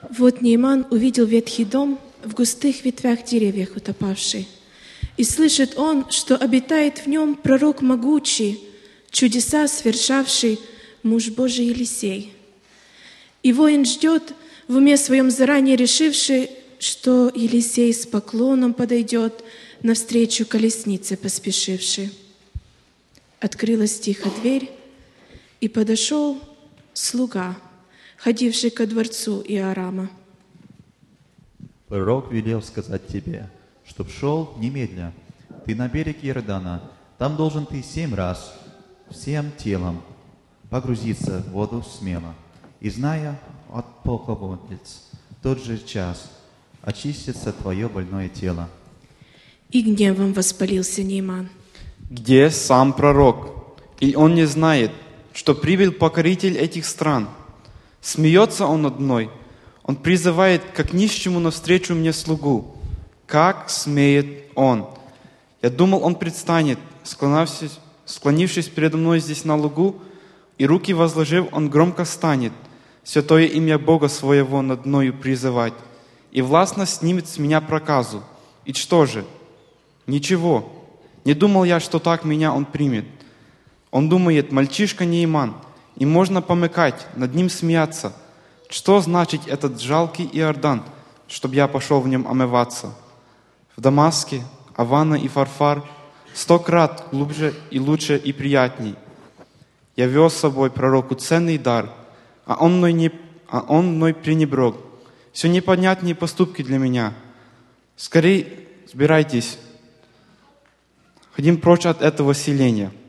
Вот Нейман увидел ветхий дом в густых ветвях деревьев утопавший. И слышит он, что обитает в нем пророк могучий, чудеса свершавший муж Божий Елисей. И воин ждет, в уме своем заранее решивший, что Елисей с поклоном подойдет навстречу колеснице поспешивший. Открылась тихо дверь, и подошел слуга, ходивший ко дворцу Иорама. Пророк велел сказать тебе, чтоб шел немедля. Ты на берег Иордана, там должен ты 7 раз всем телом погрузиться в воду смело. И зная от полководец, в тот же час очистится твое больное тело. И гневом воспалился Нейман. Где сам пророк? Или он не знает, что прибыл покоритель этих стран? Смеется он над мной. Он призывает, как нищему навстречу мне слугу. Как смеет он? Я думал, он предстанет, склонившись передо мной здесь на лугу, и руки возложив, он громко станет, святое имя Бога своего над мною призывать, и властно снимет с меня проказу. И что же? Ничего. Не думал я, что так меня он примет. Он думает, мальчишка Нейман, и можно помыкать, над ним смеяться. Что значит этот жалкий Иордан, чтобы я пошел в нем омываться? В Дамаске Авана и Фарфар 100 крат глубже и лучше и приятней. Я вез с собой пророку ценный дар, а он мной пренебрег. Все непонятнее поступки для меня. Скорей сбирайтесь, ходим прочь от этого селения.